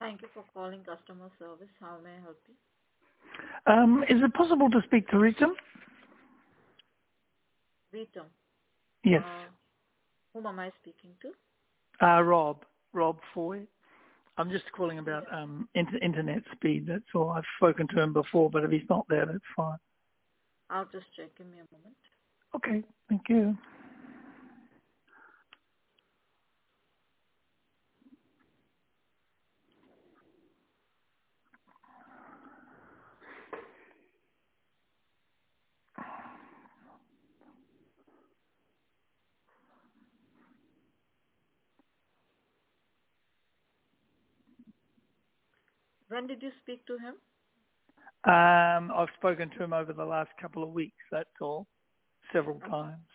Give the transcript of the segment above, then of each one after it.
Thank you for calling customer service. How may I help you? Is it possible to speak to Ritam? Vitam, Yes. uh, whom am I speaking to? Rob Foy. I'm just calling about Yes. internet speed. That's all. I've spoken to him before, but if he's not there, that's fine. I'll just check. Give me a moment. Okay, thank you. When did you speak to him? I've spoken to him over the last couple of weeks. That's all. Several Okay. times.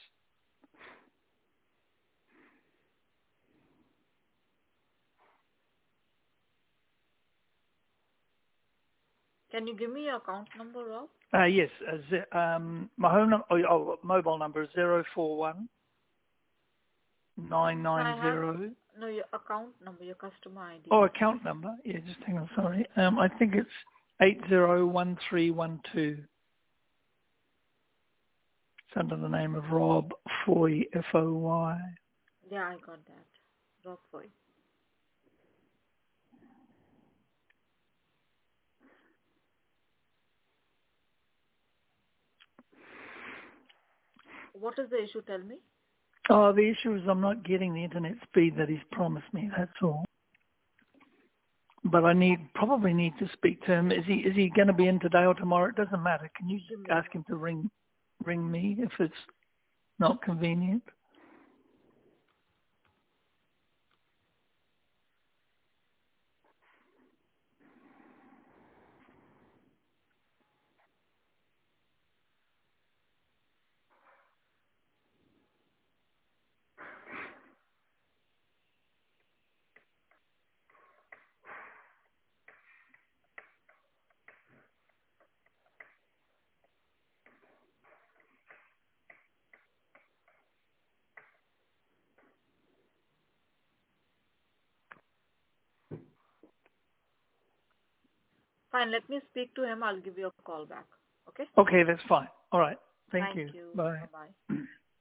Can you give me your account number, Rob? Yes. My mobile number is 041 No, I have 990. no your account number, your customer ID. Oh, account number. Yeah, just hang on. Sorry. I think it's 801312. It's under the name of Rob Foy, Foy. Yeah, I got that. Rob Foy. What is the issue? Tell me. Oh, the issue is I'm not getting the internet speed that he's promised me. That's all. But I probably need to speak to him. Is he going to be in today or tomorrow? It doesn't matter. Can you just Give me a ask him moment. to ring me if it's not convenient? Fine. Let me speak to him. I'll give you a call back. Okay. Okay, that's fine. All right. Thank Thank you. you. Bye. Bye bye.